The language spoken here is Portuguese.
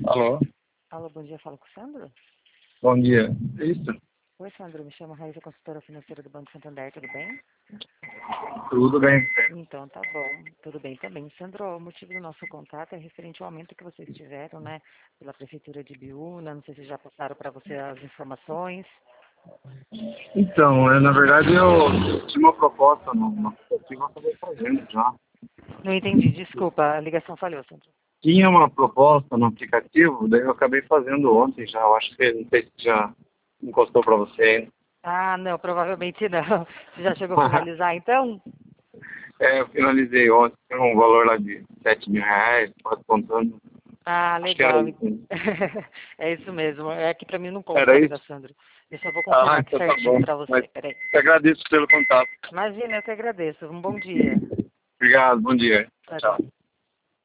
Alô? Alô, bom dia, fala com o Sandro? Bom dia. Isso? Oi, Sandro, me chamo Raíssa, consultora financeira do Banco Santander, tudo bem? Tudo bem? Então, tá bom, tudo bem também. Sandro, o motivo do nosso contato é referente ao aumento que vocês tiveram, né, pela Prefeitura de Biúna, não sei se já passaram para você as informações. Então, na verdade eu tinha uma proposta no aplicativo, eu acabei fazendo já. Não entendi, desculpa, a ligação falhou, Sandro. Tinha uma proposta no aplicativo, daí eu acabei fazendo ontem já. Eu acho que não sei se já encostou para você ainda. Ah, não, provavelmente não. Você já chegou a finalizar, então? Eu finalizei ontem, tem um valor lá de R$ 7.000, quase contando. Ah, Acho que era legal. isso. É isso mesmo, é que para mim não consta, Era tá, isso? Sandro? Eu só vou Ah, confirmar aqui então tá certinho bom. para Mas você, peraí. te agradeço pelo contato. Imagina, eu que agradeço. Um bom dia. Obrigado, bom dia. Tchau, Tchau. tchau.